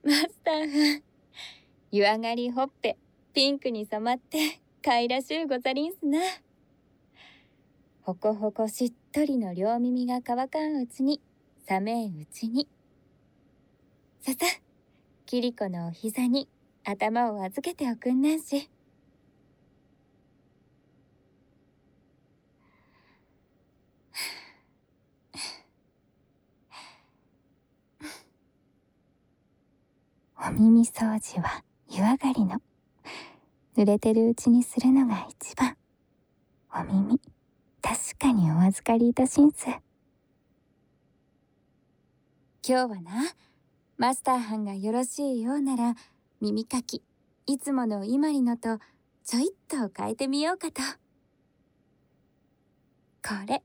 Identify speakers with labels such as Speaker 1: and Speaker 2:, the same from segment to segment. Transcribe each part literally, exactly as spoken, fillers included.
Speaker 1: マスター、湯上がりほっぺピンクに染まってかいらしゅうござりんすな。ほこほこしっとりの両耳が乾かんうちに冷めんうちに。ささ、キリコのお膝に頭を預けておくんなんし。お耳掃除は湯上がりの。濡れてるうちにするのが一番。お耳、確かにお預かりいたしんす。今日はな、マスターはんがよろしいようなら、耳かき、いつもの伊万里のとちょいっと変えてみようかと。これ。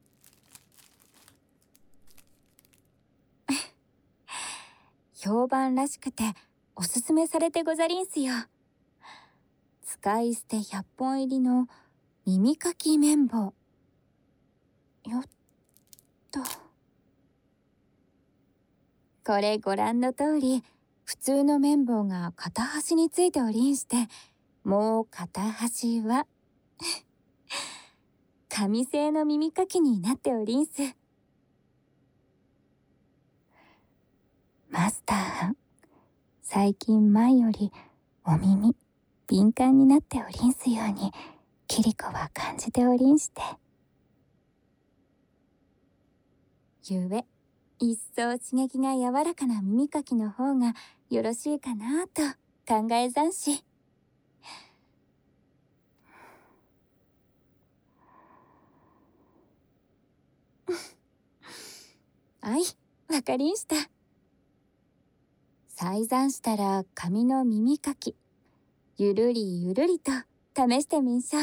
Speaker 1: 評判らしくておすすめされてござりんすよ。使い捨てひゃっぽん入りの耳かき綿棒。よっと。これご覧の通り、普通の綿棒が片端についておりんして、もう片端は紙製の耳かきになっておりんす。マスターはん、最近前よりお耳敏感になっておりんすようにキリコは感じておりんして。ゆえ、一層刺激が柔らかな耳かきの方がよろしいかなと考えざんし。はい、わかりんした。再算したら紙の耳かき、ゆるりゆるりと試してみんしょ。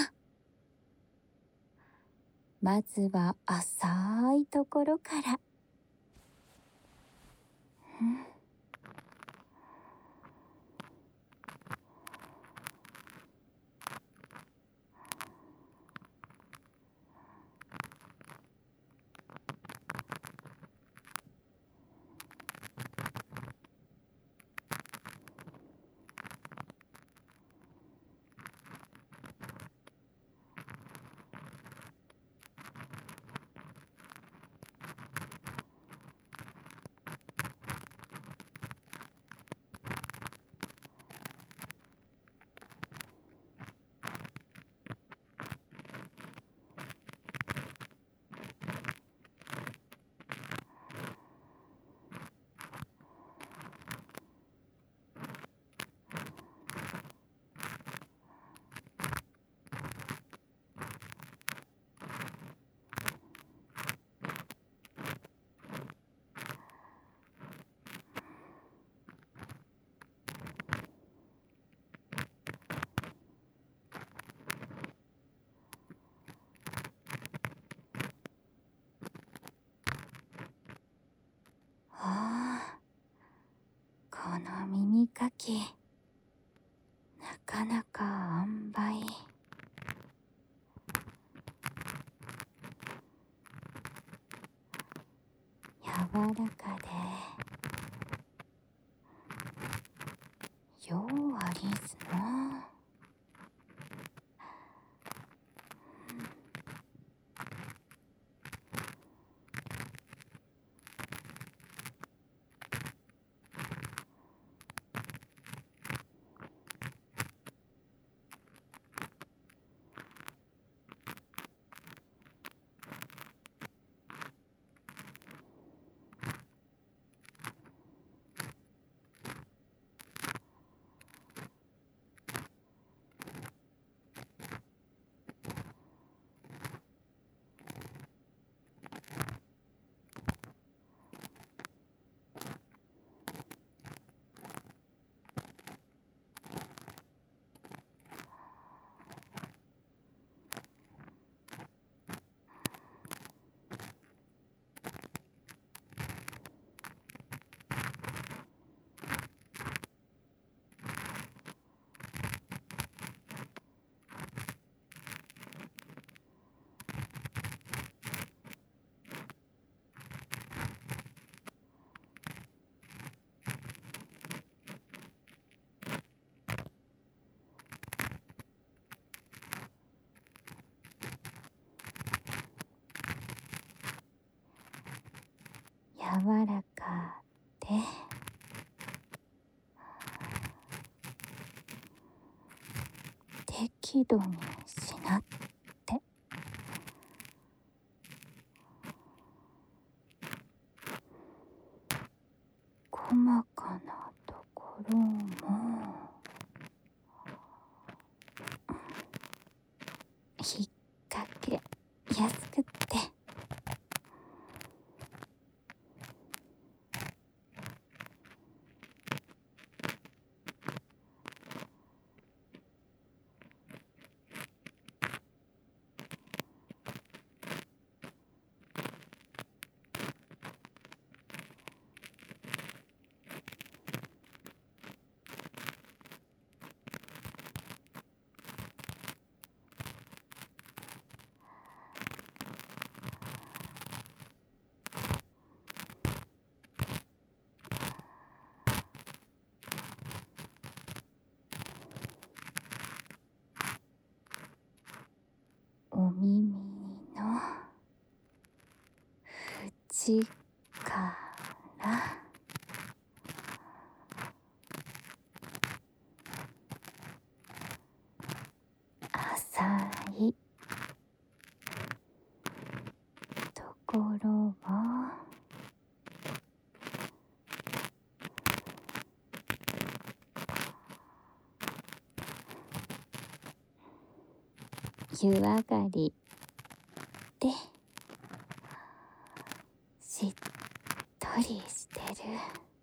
Speaker 1: まずは浅いところから。うん、ああ、この耳かき、なかなか塩梅。柔らかでようありんすな。 柔らかで適度にしなって細かなところも引っ掛けやすくってお耳の縁から浅いところを湯上がりでしっとりしてる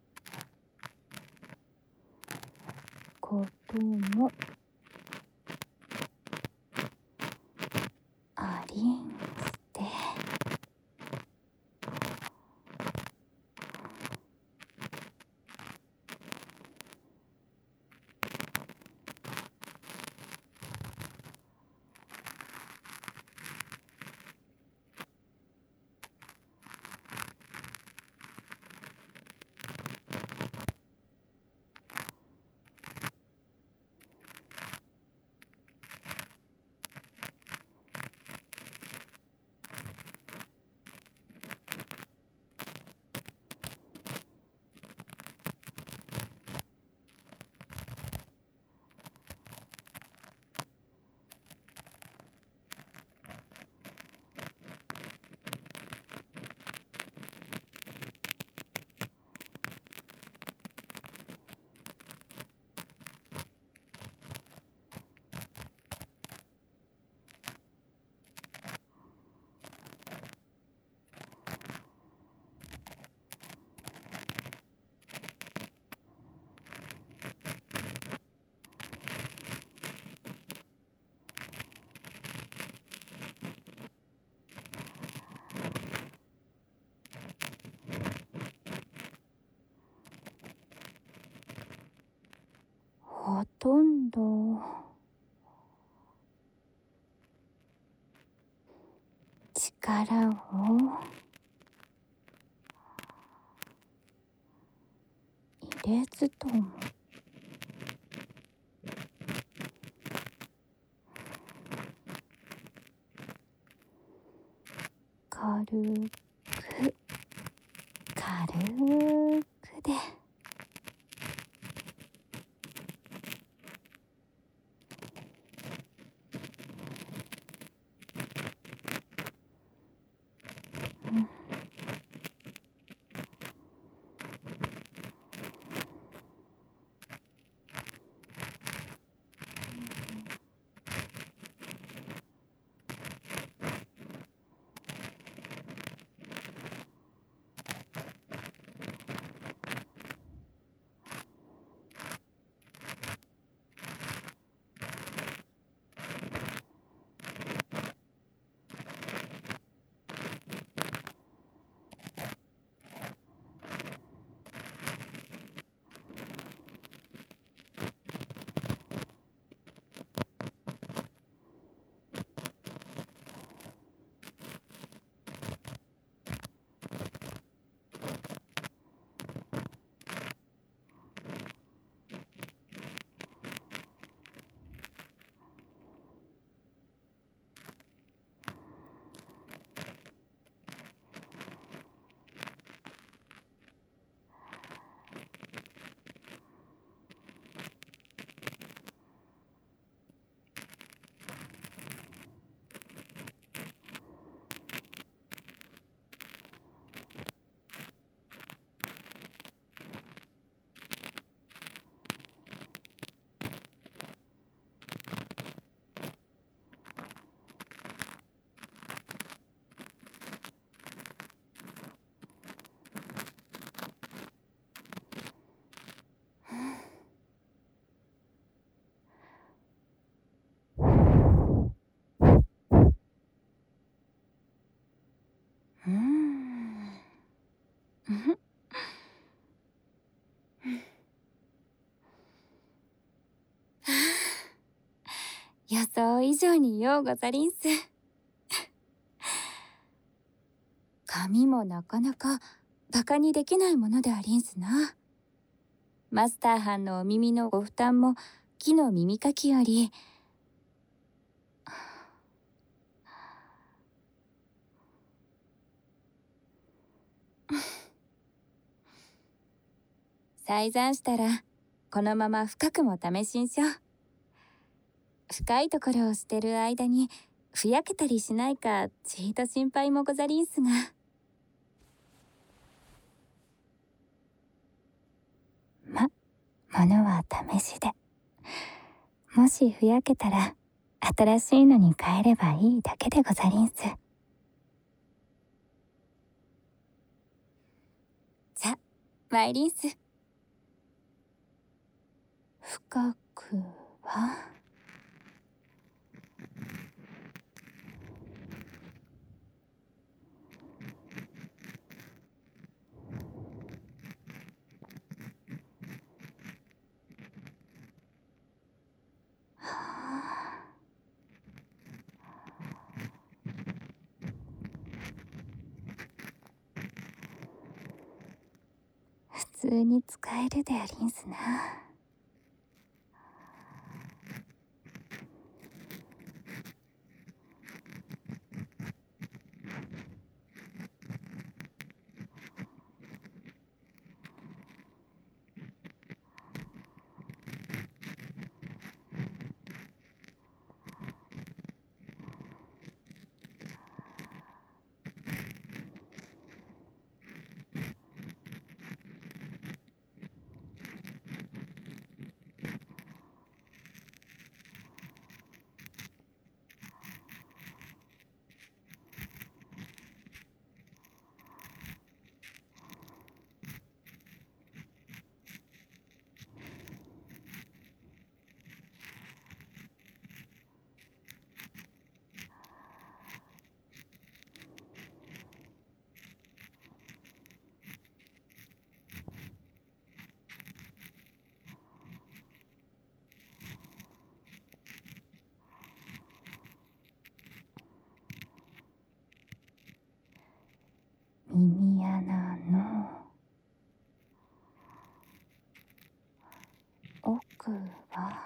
Speaker 1: こともありんしてほとんど力を入れずとも軽く軽くで予想以上にようござりんす。髪もなかなかバカにできないものでありんすな。マスターはんのお耳のご負担も木の耳かきより再算したらこのまま深くも試しんしょ。深いところをしてる間にふやけたりしないかちいと心配もござりんすが。ま、ものは試しで。もしふやけたら新しいのに変えればいいだけでござりんす。じゃ、参りんす。深くは普通に使えるでありんすな。耳穴の奥は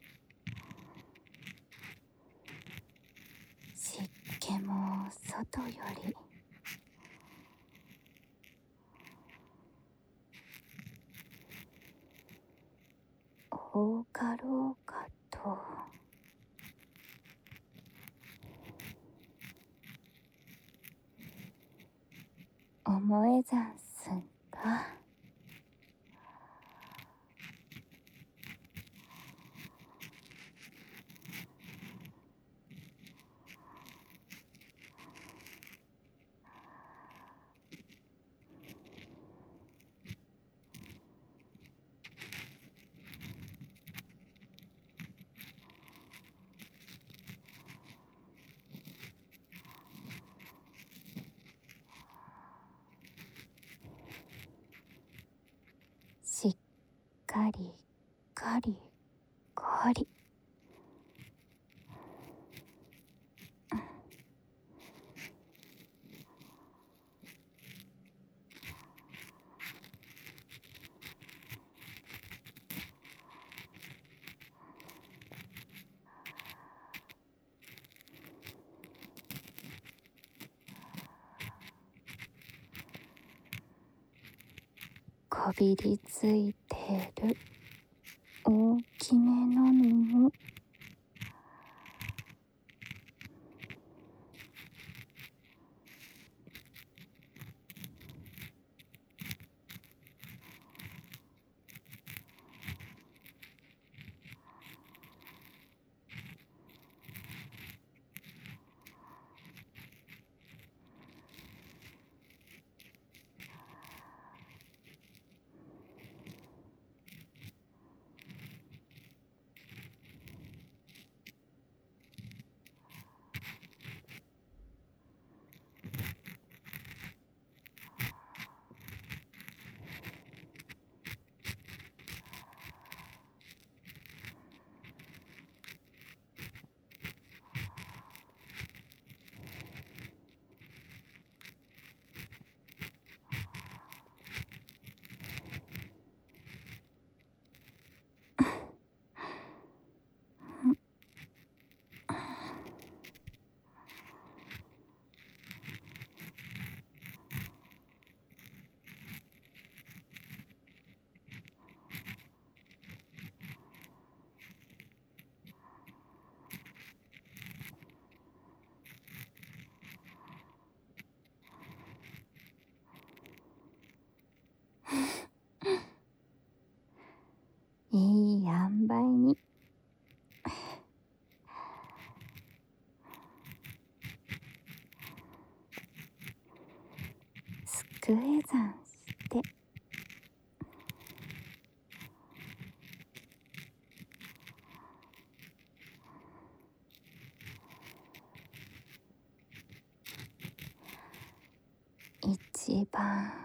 Speaker 1: 湿気も外より多かろうかと思えざんすが、しっかりかりかり。こびりついてる大きめなのも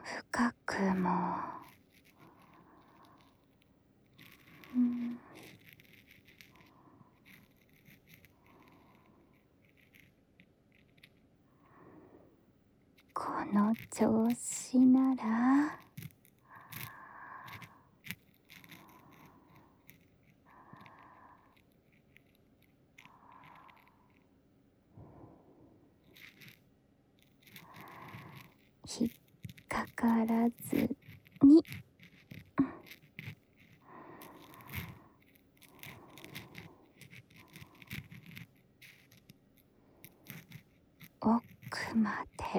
Speaker 1: 深くも、うん、この調子なら引っかからずに、奥まで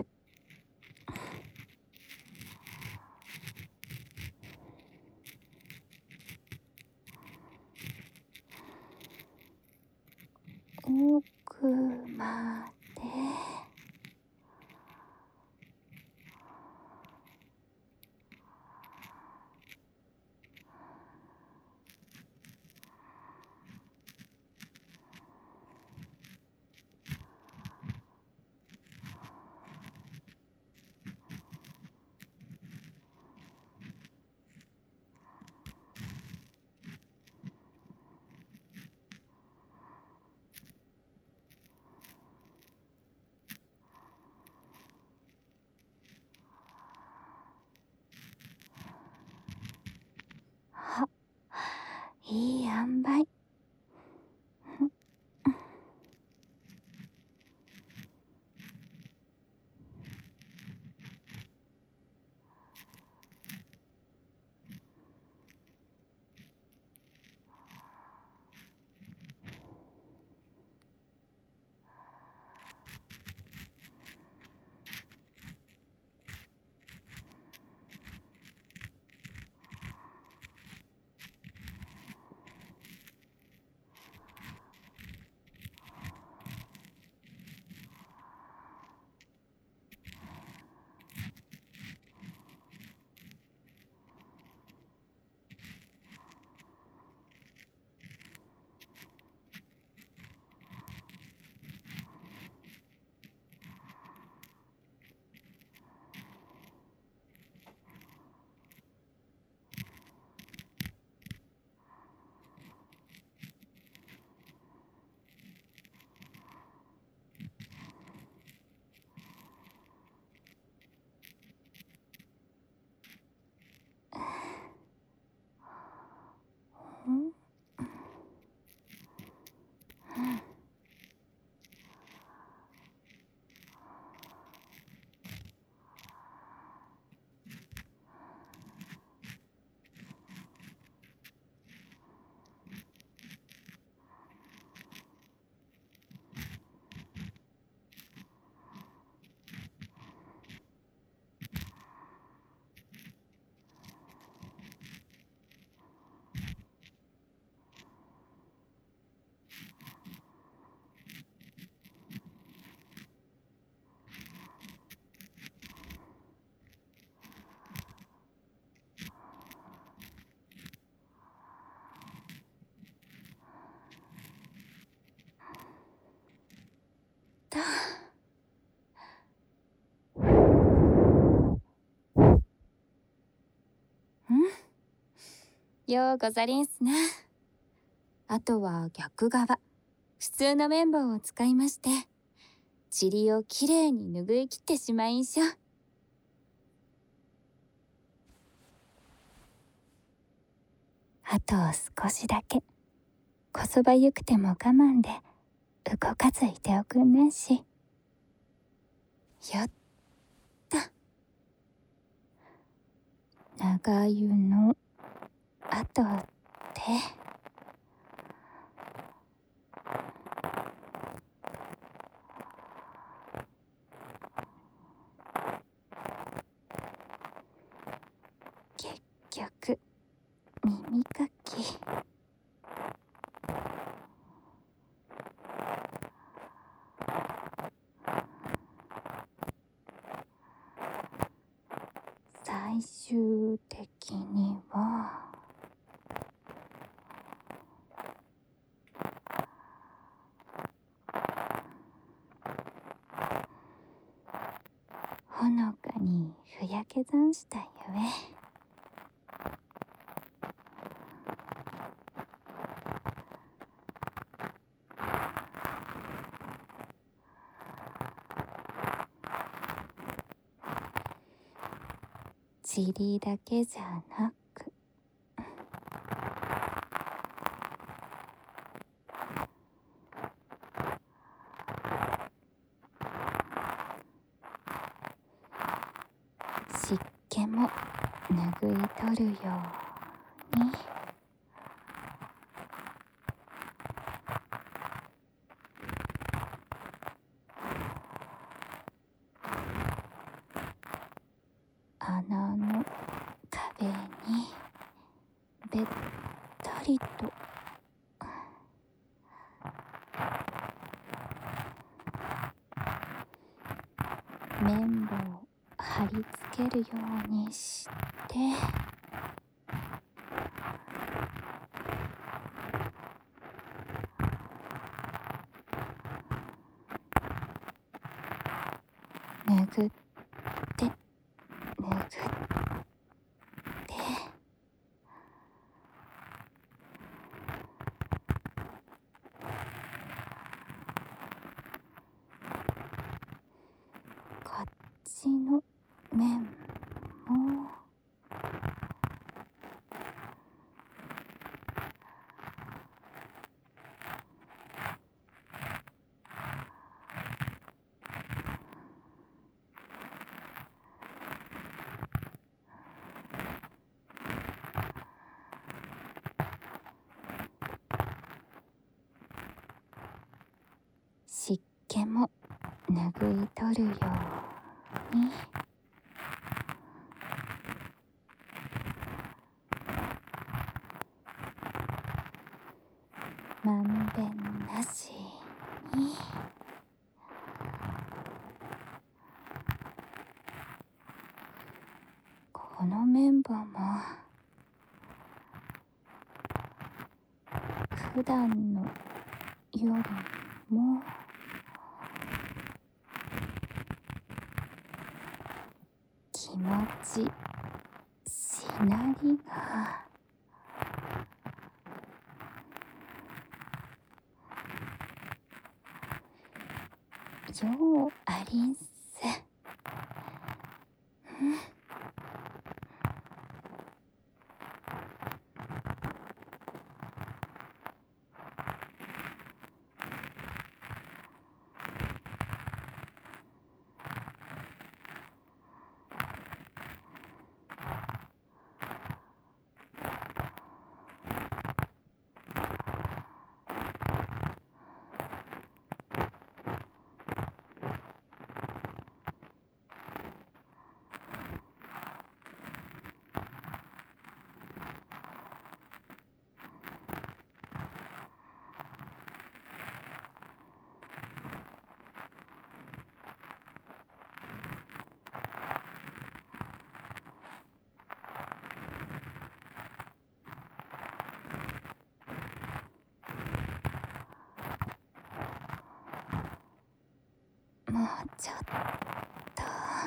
Speaker 1: 奥までいい塩梅。だ。ん？ようござりんすな。あとは逆側、普通の綿棒を使いまして、塵をきれいに拭い切ってしまいんしょ。あと少しだけ、こそばゆくても我慢で動かずいておくんねんし。よっと。長湯のあとで、結局耳かき。最終的にはほのかにふやけざんんしたゆえ。塵だけじゃなく、湿気も拭い取るように。穴の壁にべったりと綿棒を貼り付けるようにして、拭って拭ってこっちの面も湿気も拭い取るように。まんべんなしに。この綿棒も普段のよりも気持ちしなりがようありんす。もうちょっと。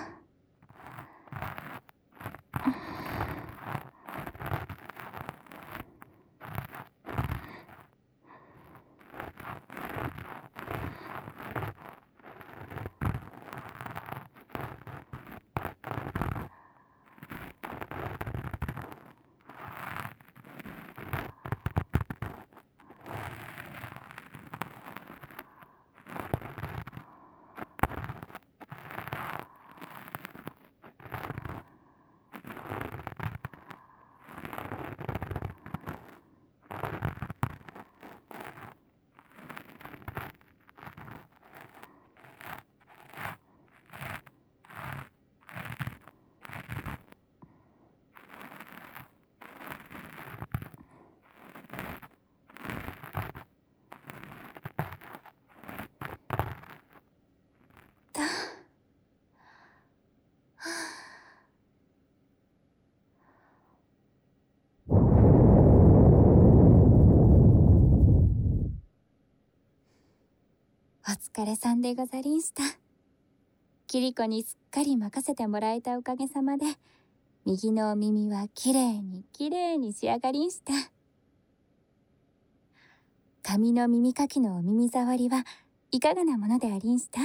Speaker 1: お疲れさんでござりんした。キリコにすっかり任せてもらえたおかげさまで、 右のお耳はきれいにきれいに仕上がりんした。髪の耳かきのお耳触りはいかがなものでありんした？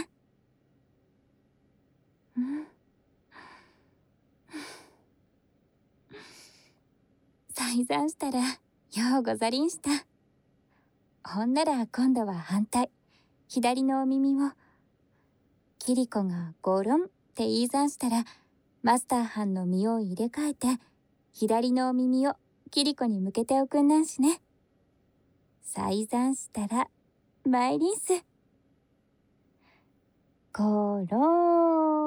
Speaker 1: うん。再三したらようござりんした。ほんなら今度は反対、左のお耳を。キリコがゴロンって言い算したら、マスターはんの身を入れ替えて、左のお耳をキリコに向けておくんなんしね。再算したら、参りんす。ゴローン。